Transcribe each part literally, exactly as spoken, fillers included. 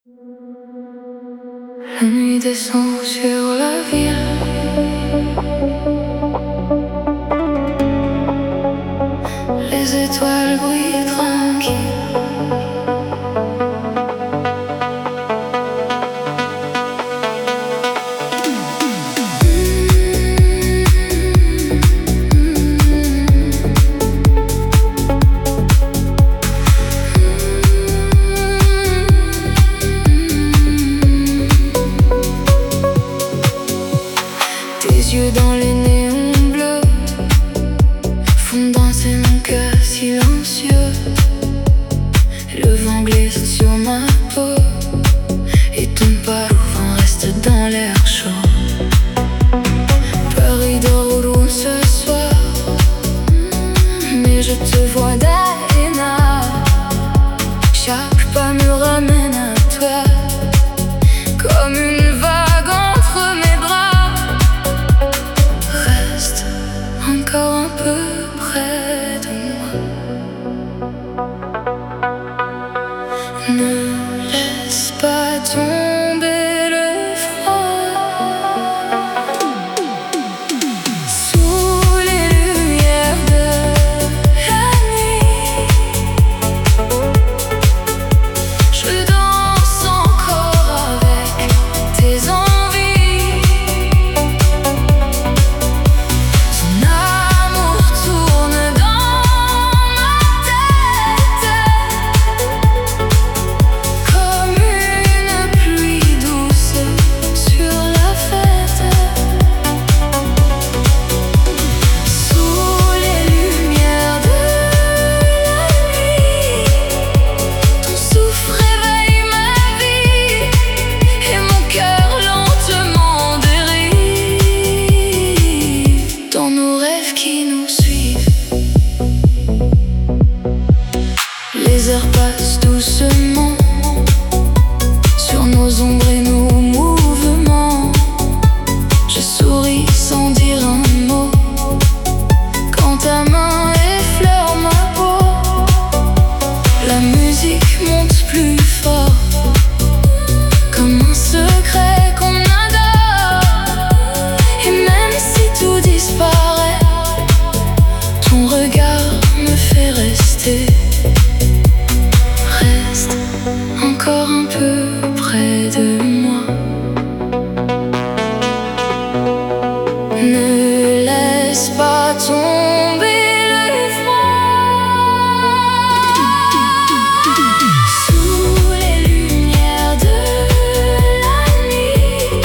La nuit descend sur la ville. Les étoiles brillent tranquilles. Tes yeux dans les néons bleus font danser mon cœur silencieux. Le vent glisse sur ma peau et ton parfum reste dans l'air chaud. Paris dort au loin ce soir, mais je te vois Diana. Chaque pas me ramène à toi, comme une vague entre mes bras. Reste encore un peu près de moi. Ne laisse pas tomber le froid. Sous les lumières de la nuit, je danse encore avec tes envies. Ton amour tourne dans ma tête, comme une pluie douce sur la fête. Sous les lumières de la nuit, ton souffle réveille ma vie et mon cœur lentement dérive dans nos rêves qui nous suivent. Les heures passent doucement sur nos ombres et nos mouvements. Je souris sans dire un mot quand ta main effleure ma peau. La musique monte plus fort, comme un secret qu'on adore. Et même si tout disparaît, ton regard me fait rester. Reste encore un peu près de moi. Ne laisse pas tomber le froid. Sous les lumières de la nuit,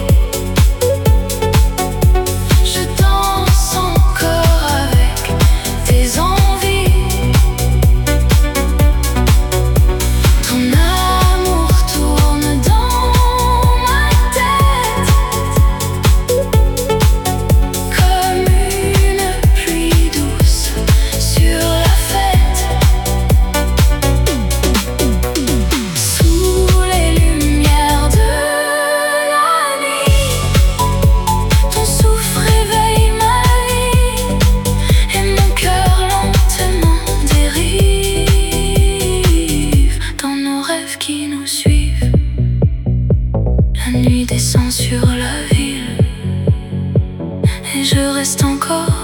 je danse encore avec tes envies. Ton amour tourne dans ma tête, comme une pluie douce sur la fête. Sous les lumières de la nuit, ton souffle réveille ma vie et mon cœur lentement dérive dans nos rêves qui nous suivent. La nuit descend sur la ville et je reste encore